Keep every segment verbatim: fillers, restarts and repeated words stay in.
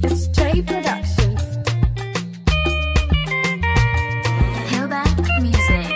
It's J Productions. Hillback Music.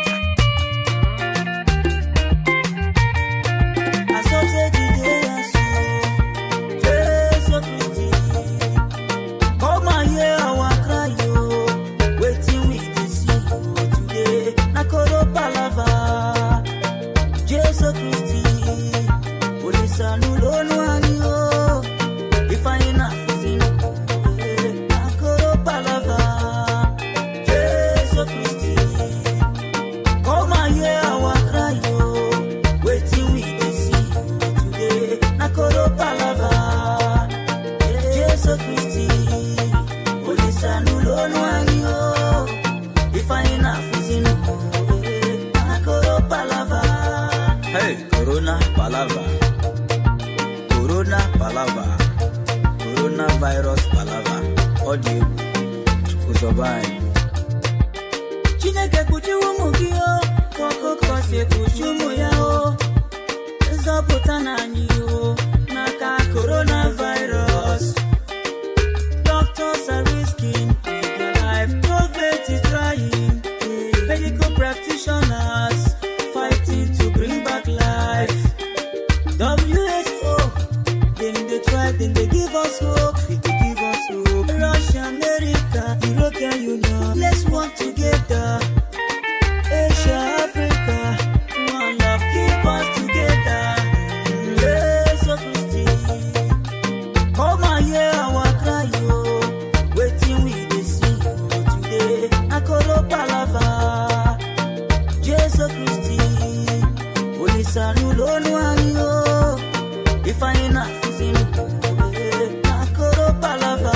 Hey, Corona Palava, Corona Palava, Coronavirus Palava, audio, Kuzobai. Chineke kuchiwu mugio, koko kose kuchumu yao, Zopota nanyo, naka coronavirus. Doctors are risking their life, COVID is trying, medical practitioners fighting to bring back life. W H O, then they try, then they give us hope, they give us hope. Russia, America, European Union, let's work together. Asia, Africa, one love, keep us together. Yes, oh Christy, come on, yeah, our cry, yo. Waiting we dey see you today. Akoro Palava, yes, oh Christy. Sanu lonu ayo, if I ain't not fizin, Nakoro Palava,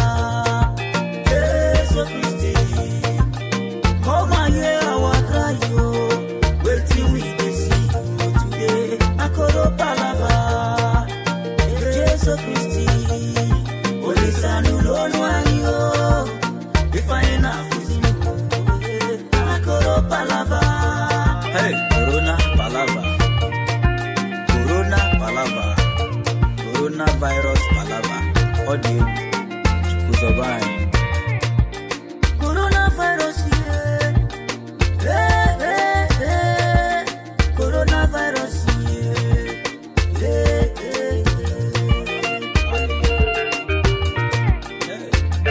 Jesus Christi. Come on, yeah, our cry, yo. Waiting we dey see you today. Nakoro Palava, Jesus Christi. Holy Sanu lonu ayo, if I ain't not fizin, Nakoro Palava. Hey, Corona Palava. Corona Palava, Coronavirus Palava, audio, Kuzobai. Coronavirus, yeah. Hey, hey, hey. Coronavirus, yeah. Hey, hey, hey.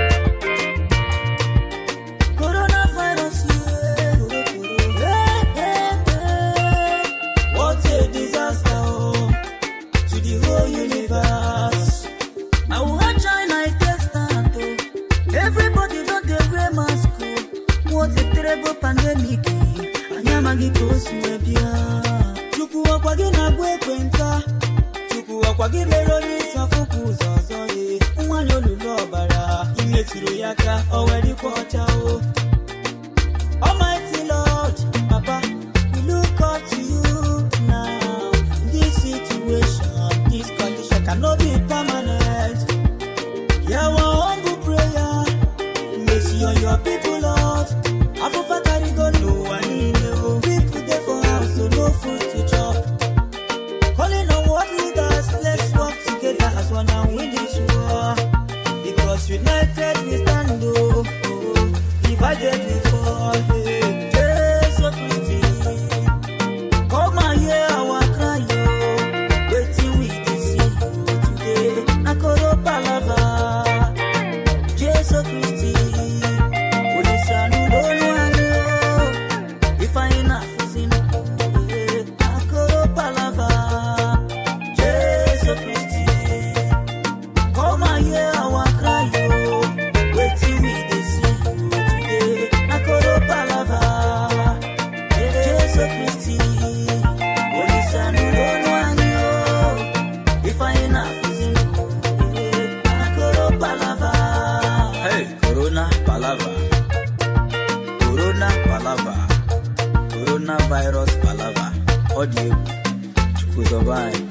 Coronavirus, yeah. Hey, hey, hey. What a disaster. The whole universe. I want China I take stand to. Everybody don't they wear mask. What a terrible pandemic. Anyamagi kosu ebia. Chuku wakwagi na gwe kwenta. Chuku wakwagi meroni safuku zozo ye. Umwanyo lulo bara. Imetiru yaka already quarter o. Almighty Lord, Papa, we look up to you now. This situation. This condition cannot be permanent. Yeah, one humble prayer. Mercy on your people, Lord. Afufa carry go no one in you. People there for house, so no food to chop. Calling on what leaders, let's work together as one and win this war. Because united we stand, oh, oh. Divided we fall. Hey, Jesus Christi. Come on, yeah, our cry, oh. Nakoro Palava, Jesus Christi. Holy Sanu lonu ayo, if I ain't not fizin, Nakoro Palava, Jesus Christi. Come on, yeah, our cry, yo. Waiting we dey see you today. Nakoro Palava, Jesus Christi. Holy Sanu lonu ayo, if I ain't not fizin. Hey, Corona Palava, Corona Palava, Coronavirus Palava, audio, Kuzobai.